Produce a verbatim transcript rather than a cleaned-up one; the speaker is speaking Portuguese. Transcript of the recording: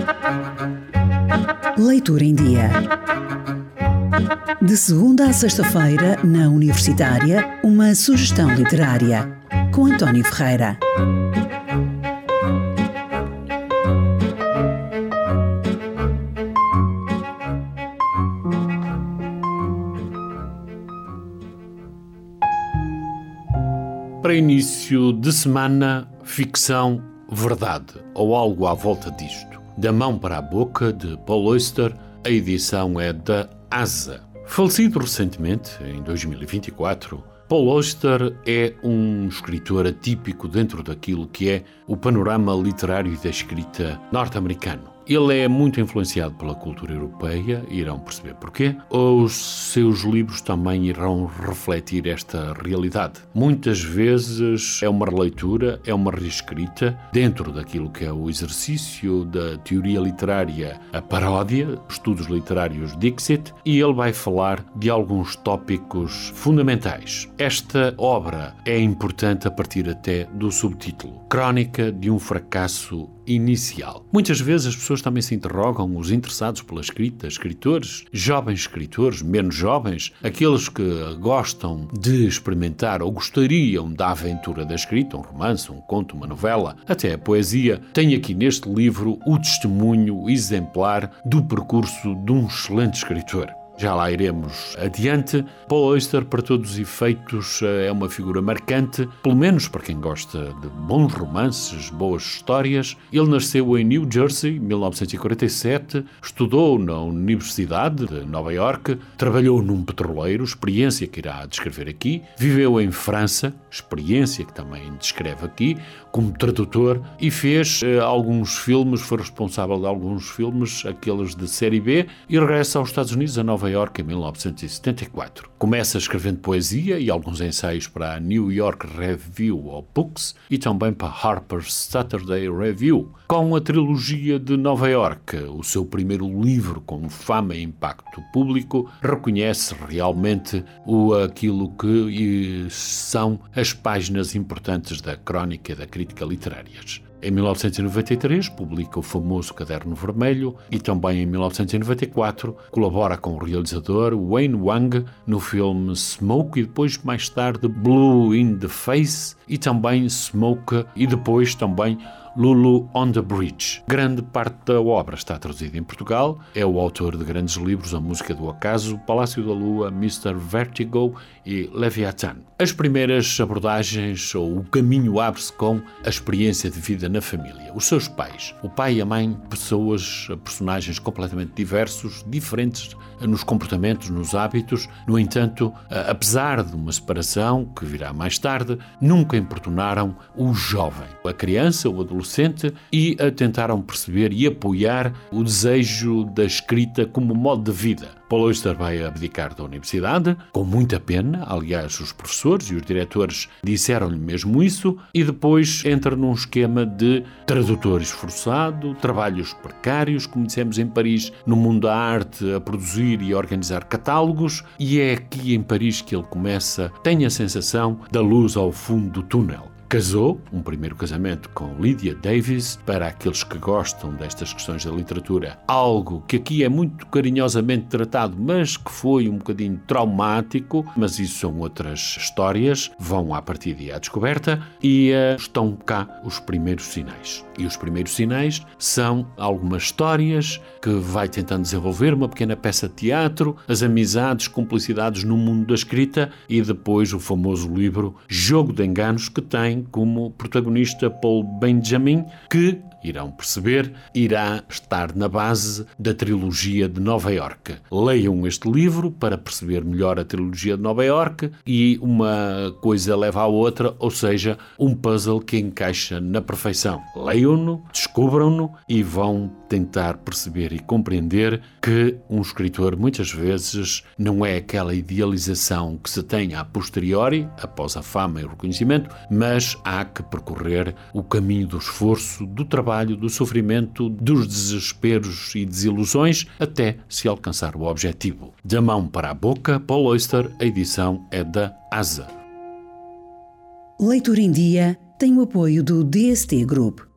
Leitura em Dia. De segunda a sexta-feira, na Universitária, uma sugestão literária, com António Ferreira. Para início de semana, ficção, verdade, ou algo à volta disto. Da mão para a boca, de Paul Auster, a edição é da Asa. Falecido recentemente, em dois mil e vinte e quatro, Paul Auster é um escritor atípico dentro daquilo que é o panorama literário da escrita norte-americano. Ele é muito influenciado pela cultura europeia, irão perceber porquê. Os seus livros também irão refletir esta realidade. Muitas vezes é uma releitura, é uma reescrita dentro daquilo que é o exercício da teoria literária, a paródia, estudos literários Dixit, e ele vai falar de alguns tópicos fundamentais. Esta obra é importante a partir até do subtítulo: Crónica de um fracasso inicial. Muitas vezes as pessoas também se interrogam, os interessados pela escrita, escritores, jovens escritores, menos jovens, aqueles que gostam de experimentar ou gostariam da aventura da escrita, um romance, um conto, uma novela, até a poesia, tem aqui neste livro o testemunho exemplar do percurso de um excelente escritor. Já lá iremos adiante. Paul Auster, para todos os efeitos, é uma figura marcante, pelo menos para quem gosta de bons romances, boas histórias. Ele nasceu em New Jersey, em mil novecentos e quarenta e sete, estudou na Universidade de Nova Iorque, trabalhou num petroleiro, experiência que irá descrever aqui, viveu em França, experiência que também descreve aqui, como tradutor, e fez eh, alguns filmes, foi responsável de alguns filmes, aqueles de série B, e regressa aos Estados Unidos, a Nova Iorque, em mil novecentos e setenta e quatro. Começa escrevendo poesia e alguns ensaios para a New York Review of Books e também para Harper's Saturday Review. Com a trilogia de Nova Iorque, o seu primeiro livro com fama e impacto público, reconhece realmente o, aquilo que são as páginas importantes da crónica e da crítica literárias. Em mil novecentos e noventa e três, publica o famoso Caderno Vermelho e também em mil novecentos e noventa e quatro colabora com o realizador Wayne Wang no filme Smoke e depois, mais tarde, Blue in the Face e também Smoke e depois também Lulu on the Bridge. Grande parte da obra está traduzida em Portugal. É o autor de grandes livros: A Música do Acaso, Palácio da Lua, mister Vertigo e Leviathan. As primeiras abordagens, ou o caminho abre-se com a experiência de vida na família. Os seus pais, o pai e a mãe, pessoas, personagens completamente diversos, diferentes nos comportamentos, nos hábitos. No entanto, apesar de uma separação, que virá mais tarde, nunca importunaram o jovem, a criança, o adolescente, e a tentaram perceber e apoiar o desejo da escrita como modo de vida. Paul Auster vai abdicar da universidade, com muita pena, aliás, os professores e os diretores disseram-lhe mesmo isso, e depois entra num esquema de tradutor esforçado, trabalhos precários, como dissemos em Paris, no mundo da arte, a produzir e a organizar catálogos, e é aqui em Paris que ele começa, tem a sensação da luz ao fundo do túnel. Casou, um primeiro casamento com Lydia Davis, para aqueles que gostam destas questões da literatura, algo que aqui é muito carinhosamente tratado, mas que foi um bocadinho traumático, mas isso são outras histórias, vão à partida e à descoberta, e uh, estão cá os primeiros sinais. E os primeiros sinais são algumas histórias que vai tentando desenvolver, uma pequena peça de teatro, as amizades, cumplicidades no mundo da escrita, e depois o famoso livro Jogo de Enganos, que tem como protagonista Paul Benjamin, que, irão perceber, irá estar na base da trilogia de Nova Iorque. Leiam este livro para perceber melhor a trilogia de Nova Iorque e uma coisa leva à outra, ou seja, um puzzle que encaixa na perfeição. Leiam-no, descubram-no e vão tentar perceber e compreender que um escritor muitas vezes não é aquela idealização que se tem a posteriori, após a fama e o reconhecimento, mas há que percorrer o caminho do esforço, do trabalho, do sofrimento, dos desesperos e desilusões, até se alcançar o objetivo. Da mão para a boca, Paul Auster, a edição é da Asa. Leitura em Dia tem o apoio do D S T Group.